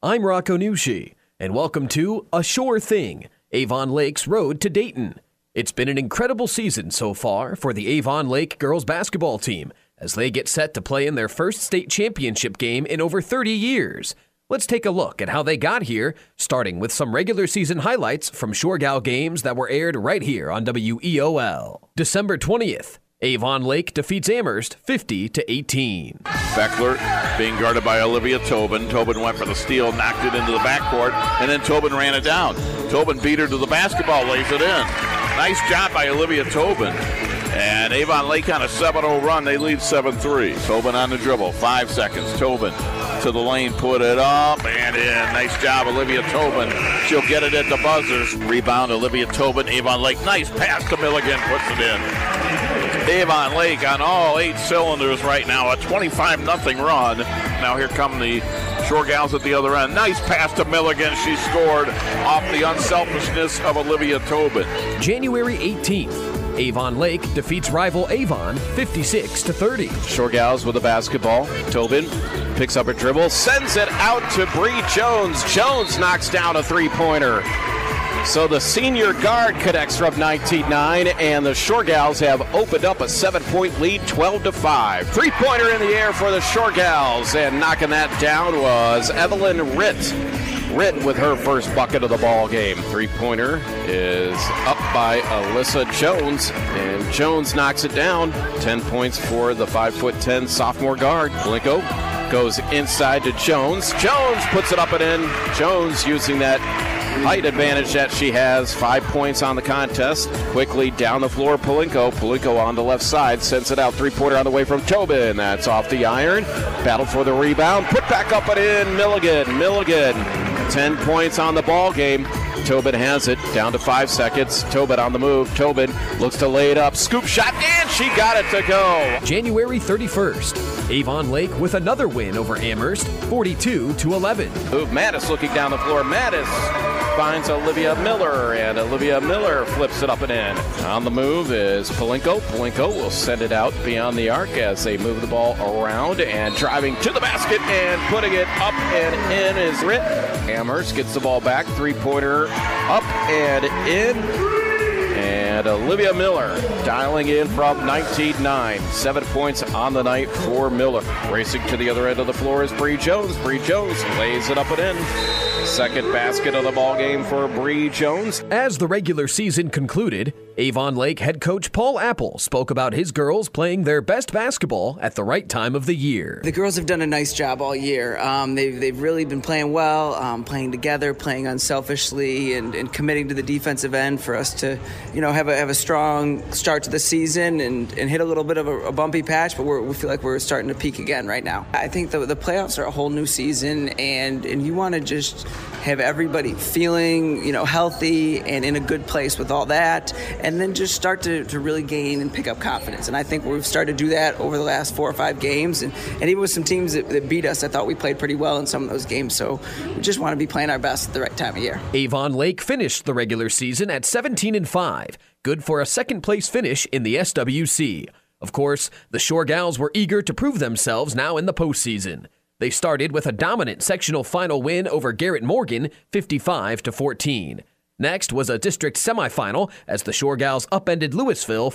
I'm Rocco Nushi, and welcome to A Sure Thing, Avon Lake's Road to Dayton. It's been an incredible season so far for the Avon Lake girls basketball team as they get set to play in their first state championship game in over 30 years. Let's take a look at how they got here, starting with some regular season highlights from Shoregal games that were aired right here on WEOL. December 20th, Avon Lake defeats Amherst 50-18. Beckler being guarded by Olivia Tobin. Tobin went for the steal, knocked it into the backcourt, and then Tobin ran it down. Tobin beat her to the basketball, lays it in. Nice job by Olivia Tobin. And Avon Lake on a 7-0 run. They lead 7-3. Tobin on the dribble. 5 seconds. Tobin to the lane. Put it up and in. Nice job, Olivia Tobin. She'll get it at the buzzers. Rebound, Olivia Tobin. Avon Lake. Nice pass to Milligan. Puts it in. Avon Lake on all 8 cylinders right now. A 25-0 run. Now here come the Shore Gals at the other end. Nice pass to Milligan. She scored off the unselfishness of Olivia Tobin. January 18th. Avon Lake defeats rival Avon 56-30. Shore Gals with the basketball. Tobin picks up a dribble, sends it out to Bree Jones. Jones knocks down a three-pointer. So the senior guard connects from 19-9, and the Shore Gals have opened up a 7-point lead, 12-5. Three-pointer in the air for the Shore Gals, and knocking that down was Evelyn Ritt. Ritt with her first bucket of the ball game. Three-pointer is up by Alyssa Jones, and Jones knocks it down. 10 points for the 5'10" sophomore guard. Blinko goes inside to Jones. Jones puts it up and in. Jones using that height advantage that she has. 5 points on the contest. Quickly down the floor, Polinko. Polinko on the left side sends it out. Three-pointer on the way from Tobin. That's off the iron. Battle for the rebound. Put back up and in. Milligan. 10 points on the ball game. Tobin has it down to 5 seconds. Tobin on the move. Tobin looks to lay it up. Scoop shot, and she got it to go. January 31st. Avon Lake with another win over Amherst 42-11. Move Mattis looking down the floor. Mattis finds Olivia Miller, and Olivia Miller flips it up and in. On the move is Polinko. Polinko will send it out beyond the arc as they move the ball around, and driving to the basket and putting it up and in is Ritt. Amherst gets the ball back. Three-pointer up and in. And Olivia Miller dialing in from 19-9. 7 points on the night for Miller. Racing to the other end of the floor is Bree Jones. Bree Jones lays it up and in. Second basket of the ball game for Bree Jones. As the regular season concluded, Avon Lake head coach Paul Apple spoke about his girls playing their best basketball at the right time of the year. The girls have done a nice job all year. They've really been playing well, playing together, playing unselfishly, and committing to the defensive end for us to, have a strong start to the season and hit a little bit of a bumpy patch, but we feel like we're starting to peak again right now. I think the playoffs are a whole new season, and you want to just have everybody feeling, healthy and in a good place with all that, and then just start to really gain and pick up confidence. And I think we've started to do that over the last 4 or 5 games, and even with some teams that beat us, I thought we played pretty well in some of those games. So we just want to be playing our best at the right time of year. Avon Lake finished the regular season at 17-5, good for a second-place finish in the SWC. Of course, the Shore Gals were eager to prove themselves now in the postseason. They started with a dominant sectional final win over Garrett Morgan, 55-14. Next was a district semifinal as the Shore Gals upended Louisville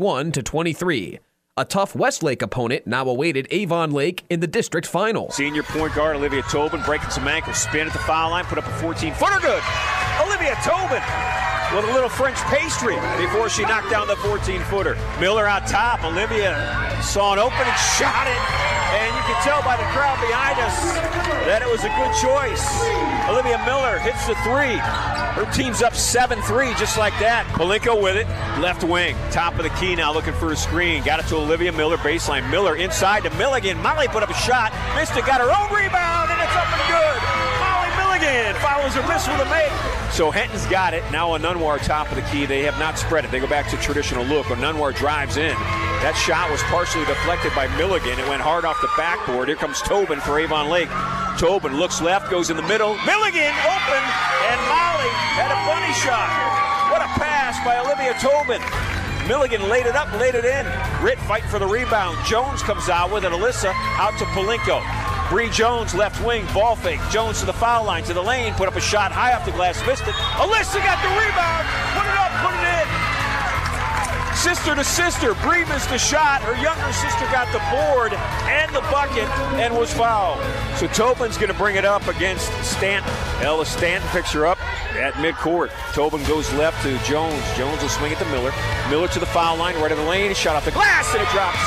41-23. A tough Westlake opponent now awaited Avon Lake in the district final. Senior point guard Olivia Tobin breaking some ankles, spin at the foul line, put up a 14-footer good. Olivia Tobin with a little French pastry before she knocked down the 14-footer. Miller out top. Olivia saw an opening, shot it, and you can tell by the crowd behind us that it was a good choice. Olivia Miller hits the three. Her team's up 7-3 just like that. Polinko with it, left wing, top of the key now looking for a screen. Got it to Olivia Miller, baseline. Miller inside to Milligan. Molly put up a shot, missed it, got her own rebound, and it's up and good. Molly Milligan follows her miss with a make. So Henton's got it. Now Anunwar top of the key. They have not spread it. They go back to traditional look. Anunwar drives in. That shot was partially deflected by Milligan. It went hard off the backboard. Here comes Tobin for Avon Lake. Tobin looks left, goes in the middle. Milligan open, and Molly had a bunny shot. What a pass by Olivia Tobin. Milligan laid it up, laid it in. Ritt fighting for the rebound. Jones comes out with it. Alyssa out to Polinko. Bree Jones, left wing, ball fake. Jones to the foul line, to the lane, put up a shot high off the glass, missed it. Alyssa got the rebound, put it up, put it in. Sister to sister, Bree missed a shot. Her younger sister got the board and the bucket and was fouled. So Tobin's going to bring it up against Stanton. Ella Stanton picks her up at midcourt. Tobin goes left to Jones. Jones will swing it to Miller. Miller to the foul line, right of the lane, shot off the glass, and it drops.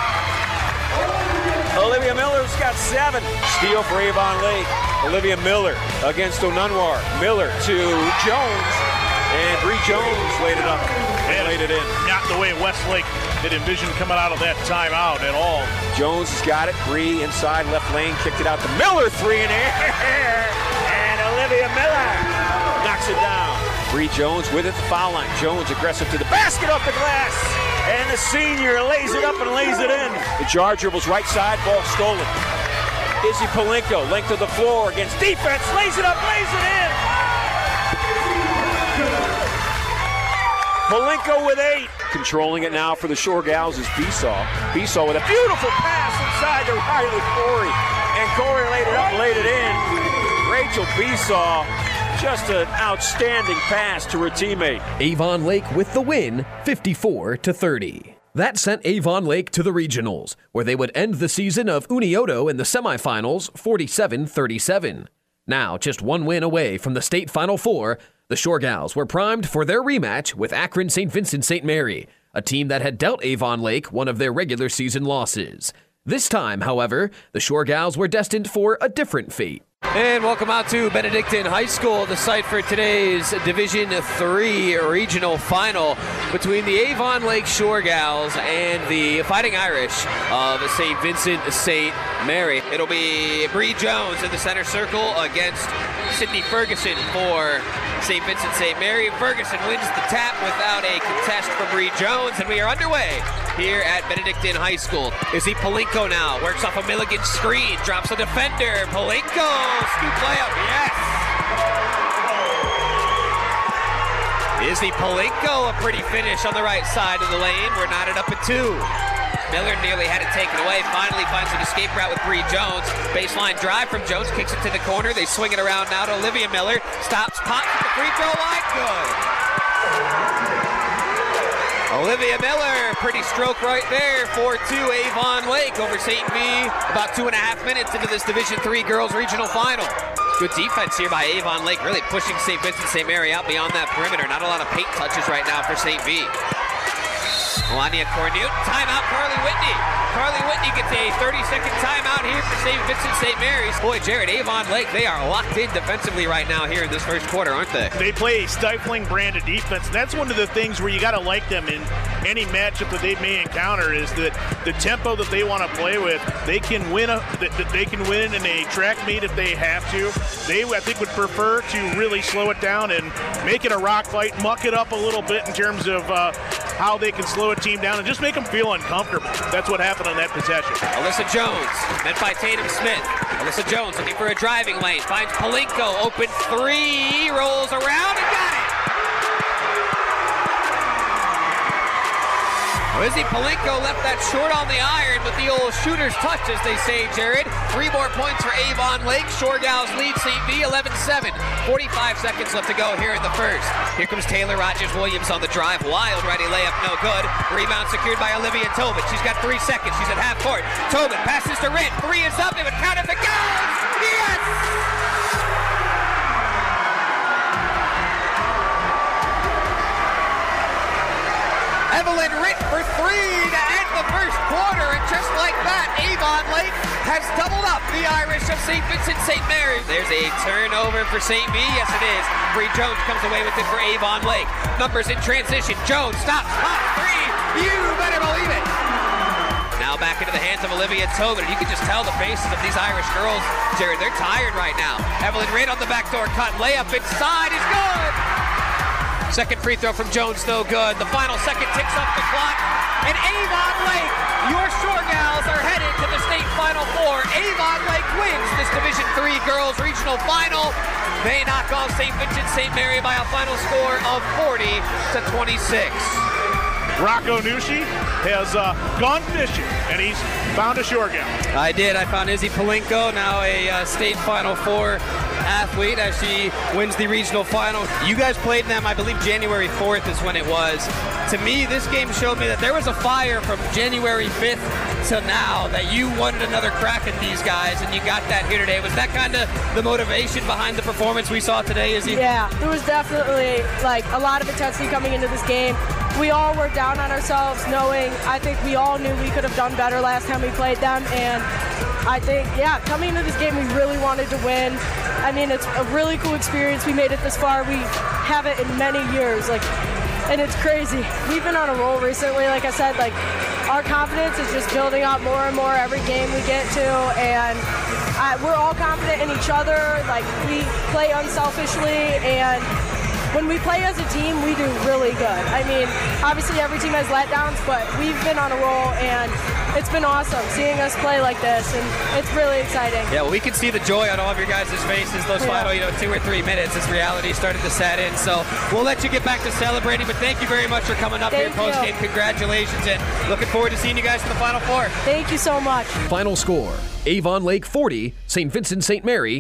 Olivia Miller's got 7. Steal for Avon Lake. Olivia Miller against Onunwar. Miller to Jones, and Bree Jones laid it up. And laid it in. Not the way Westlake had envisioned coming out of that timeout at all. Jones has got it. Bree inside left lane, kicked it out to Miller. 3 in air. And Olivia Miller knocks it down. Bree Jones with it, the foul line. Jones aggressive to the basket, off the glass. And the senior lays it up and lays it in. The jar dribbles right side, ball stolen. Izzy Palenko, length of the floor against defense, lays it up, lays it in. Palenko with 8. Controlling it now for the Shore Gals is Besaw. Besaw with a beautiful pass inside to Riley Corey. And Corey laid it up, laid it in. Rachel Besaw, just an outstanding pass to her teammate. Avon Lake with the win, 54-30. That sent Avon Lake to the regionals, where they would end the season of Unioto in the semifinals, 47-37. Now, just one win away from the state Final Four, the Shore Gals were primed for their rematch with Akron St. Vincent St. Mary, a team that had dealt Avon Lake one of their regular season losses. This time, however, the Shore Gals were destined for a different fate. And welcome out to Benedictine High School, the site for today's Division III regional final between the Avon Lake Shore Gals and the Fighting Irish of St. Vincent St. Mary. It'll be Bree Jones in the center circle against Sydney Ferguson for St. Vincent St. Mary. Ferguson wins the tap without a contest for Bree Jones, and we are underway here at Benedictine High School. Izzy Palenko now works off a Milligan screen, drops a defender. Palenko, scoop layup, yes. Izzy Palenko, a pretty finish on the right side of the lane. We're knotted up at 2. Miller nearly had it taken away. Finally finds an escape route with Bree Jones. Baseline drive from Jones, kicks it to the corner. They swing it around now to Olivia Miller. Stops, pops at the free throw line. Good. Olivia Miller, pretty stroke right there for 2 Avon Lake over St. V. About 2.5 minutes into this Division III girls regional final. Good defense here by Avon Lake, really pushing St. Vincent St. Mary out beyond that perimeter. Not a lot of paint touches right now for St. V. Melania Cornute, timeout Carly Whitney. Carly Whitney gets a 30-second timeout here for St. Vincent St. Mary's. Boy, Jared, Avon Lake, they are locked in defensively right now here in this first quarter, aren't they? They play a stifling brand of defense, and that's one of the things where you got to like them in any matchup that they may encounter, is that the tempo that they want to play with, they can win in a track meet if they have to. They, I think, would prefer to really slow it down and make it a rock fight, muck it up a little bit in terms of how they can slow a team down and just make them feel uncomfortable. That's what happened on that possession. Alyssa Jones, met by Tatum Smith. Alyssa Jones looking for a driving lane, finds Palenko, open 3, rolls around and got it! Izzy Palenko left that short on the iron with the old shooter's touch, as they say, Jared. 3 more points for Avon Lake. Shore Gals lead St. V 11-7. 45 seconds left to go here in the first. Here comes Taylor Rogers-Williams on the drive. Wild ready layup, no good. Rebound secured by Olivia Tobin. She's got 3 seconds. She's at half court. Tobin passes to Rin. 3 is up. It would count if it goes. Yes! Evelyn Ritt for 3 to end the first quarter, and just like that, Avon Lake has doubled up the Irish of St. Vincent St. Mary. There's a turnover for St. V. Yes, it is. Bree Jones comes away with it for Avon Lake. Numbers in transition. Jones stops. Pop 3. You better believe it. Now back into the hands of Olivia Tobin. You can just tell the faces of these Irish girls, Jared, they're tired right now. Evelyn Ritt on the backdoor cut. Layup inside is good. Second free throw from Jones, no good. The final second ticks up the clock. And Avon Lake, your Shore Gals are headed to the state Final Four. Avon Lake wins this Division III girls regional final. They knock off St. Vincent St. Mary by a final score of 40-26. Rocco Nushi has gone fishing, and he's found a shore gal. I did. I found Izzy Palinko, now a state Final Four athlete, as she wins the regional final. You guys played them, I believe January 4th is when it was. To me, this game showed me that there was a fire from January 5th to now, that you wanted another crack at these guys, and you got that here today. Was that kind of the motivation behind the performance we saw today, Izzy? Yeah, there was definitely a lot of intensity coming into this game. We all were down on ourselves, knowing, I think we all knew we could have done better last time we played them, and I think, coming into this game, we really wanted to win. I mean, it's a really cool experience. We made it this far. We haven't in many years, and it's crazy. We've been on a roll recently, like I said, our confidence is just building up more and more every game we get to, and we're all confident in each other. We play unselfishly, and when we play as a team, we do really good. I mean, obviously every team has letdowns, but we've been on a roll, and it's been awesome seeing us play like this, and it's really exciting. Yeah, well, we can see the joy on all of your guys' faces those final 2 or 3 minutes as reality started to set in. So we'll let you get back to celebrating, but thank you very much for coming up here post-game. Congratulations, and looking forward to seeing you guys in the Final Four. Thank you so much. Final score, Avon Lake 40, St. Vincent St. Mary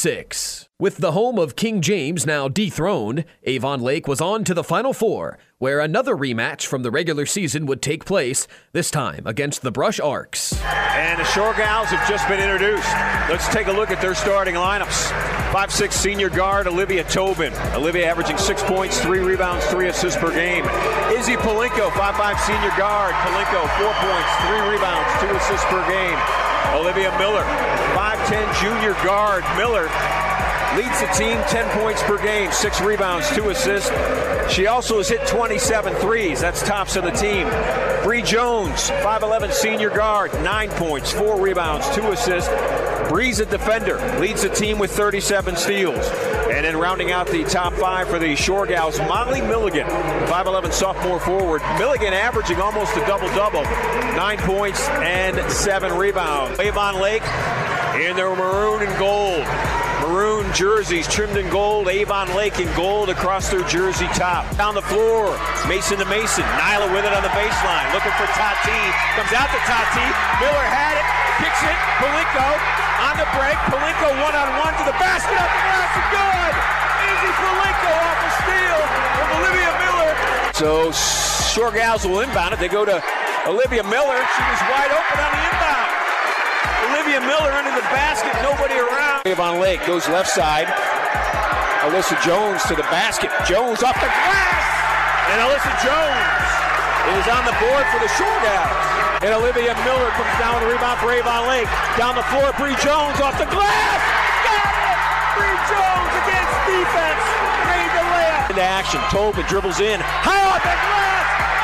26. With the home of King James now dethroned, Avon Lake was on to the Final Four, where another rematch from the regular season would take place, this time against the Brush Arcs. And the Shore Gals have just been introduced. Let's take a look at their starting lineups. 5'6" senior guard Olivia Tobin. Olivia averaging 6 points, 3 rebounds, 3 assists per game. Izzy Palinko, 5'5" senior guard. Palinko, 4 points, 3 rebounds, 2 assists per game. Olivia Miller, 5'10" junior guard. Miller leads the team, 10 points per game, 6 rebounds, 2 assists. She also has hit 27 threes. That's tops of the team. Bree Jones, 5'11" senior guard, 9 points, 4 rebounds, 2 assists. Bree's a defender, leads the team with 37 steals. And then rounding out the top 5 for the Shore Gals, Molly Milligan, 5'11" sophomore forward. Milligan averaging almost a double-double, 9 points and 7 rebounds. Avon Lake in their maroon and gold. Maroon jerseys trimmed in gold, Avon Lake in gold across their jersey top. Down the floor, Mason to Mason. Nyla with it on the baseline, looking for Tati. Comes out to Tati. Miller had it, kicks it. Palinko on the break. Palinko one-on-one to the basket, up the glass, and good. Izzy Palinko off a steal from Olivia Miller. So Shore Gals will inbound it. They go to Olivia Miller. She was wide open on the inbound. Olivia Miller into the basket, nobody around. Avon Lake goes left side. Alyssa Jones to the basket. Jones off the glass. And Alyssa Jones is on the board for the Shore Gals. And Olivia Miller comes down with the rebound for Avon Lake. Down the floor, Bree Jones off the glass. Got it! Bree Jones against defense. Made the layup. Into action. Tobin dribbles in. High off the glass.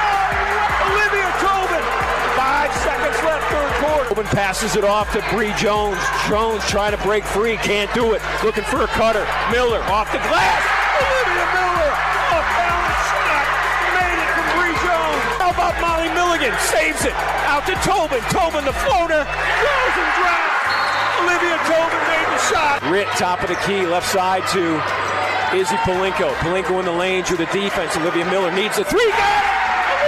Oh, Olivia Tobin. 5 seconds left, third quarter. Tobin passes it off to Bree Jones. Jones trying to break free, can't do it. Looking for a cutter. Miller off the glass. Olivia Miller, a balance shot. Made it from Bree Jones. How about Molly Milligan? Saves it. Out to Tobin. Tobin the floater. Goes and drops. Olivia Tobin made the shot. Ritt, top of the key, left side to Izzy Palinko. Palinko in the lane through the defense. Olivia Miller needs a three. Got it!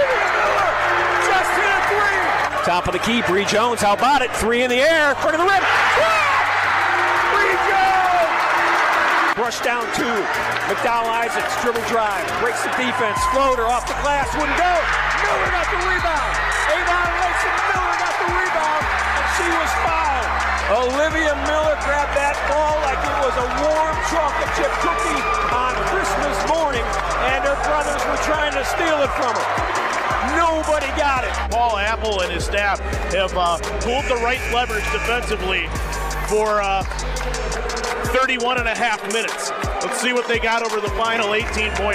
Top of the key, Bree Jones, how about it? 3 in the air, front of the rim. Bree Jones! Brush down 2. McDowell Isaacs, dribble drive, breaks the defense, floater off the glass, wouldn't go. Miller got the rebound. Avon Lake and Miller got the rebound, and she was fouled. Olivia Miller grabbed that ball like it was a warm chocolate chip cookie on Christmas morning, and her brothers were trying to steal it from her. Nobody got it. Paul Apple and his staff have pulled the right levers defensively for 31 and a half minutes. Let's see what they got over the final 18.9.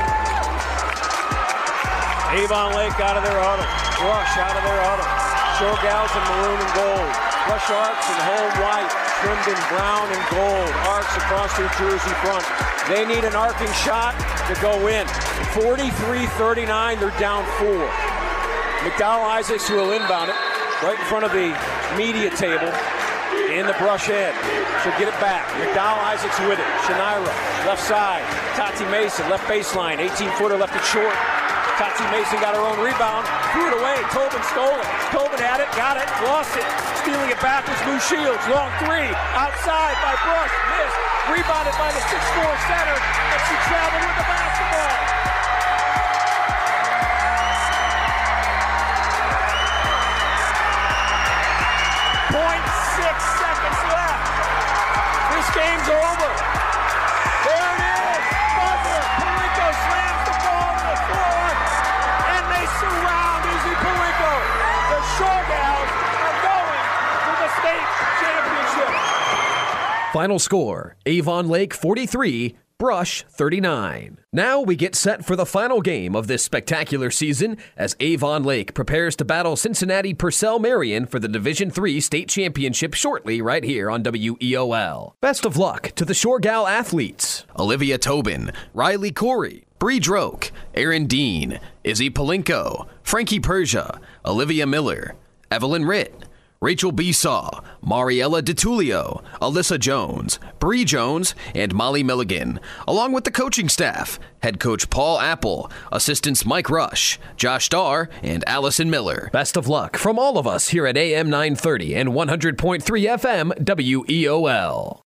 Avon Lake out of their huddle. Brush out of their huddle. Shore Gals in maroon and gold. Brush Arcs in home white, trimmed in brown and gold. Arcs across their jersey front. They need an arcing shot to go in. 43-39, they're down 4. McDowell Isaacs will inbound it right in front of the media table in the Brush end. She'll get it back. McDowell Isaacs with it. Shanaira, left side. Tati Mason, left baseline. 18-footer left it short. Tatsu Mason got her own rebound, threw it away. Tobin stole it. Tobin had it, got it, lost it. Stealing it back was Lou Shields. Long three, outside by Brush, missed. Rebounded by the 6'4" center, and she traveled with the basketball. .6 seconds left. This game's over. There it is. Butler. Palinko slams the ball to the floor, and they surround Izzy Palinko. The Shore Gals are going to the state championship. Final score, Avon Lake 43, Brush 39. Now we get set for the final game of this spectacular season as Avon Lake prepares to battle Cincinnati Purcell Marion for the Division III state championship shortly right here on WEOL. Best of luck to the Shore Gal athletes: Olivia Tobin, Riley Corey, Bree Droke, Aaron Dean, Izzy Palinko, Frankie Persia, Olivia Miller, Evelyn Ritt, Rachel Besaw, Mariella DiTullio, Alyssa Jones, Bree Jones, and Molly Milligan, along with the coaching staff, head coach Paul Apple, assistants Mike Rush, Josh Starr, and Allison Miller. Best of luck from all of us here at AM 930 and 100.3 FM WEOL.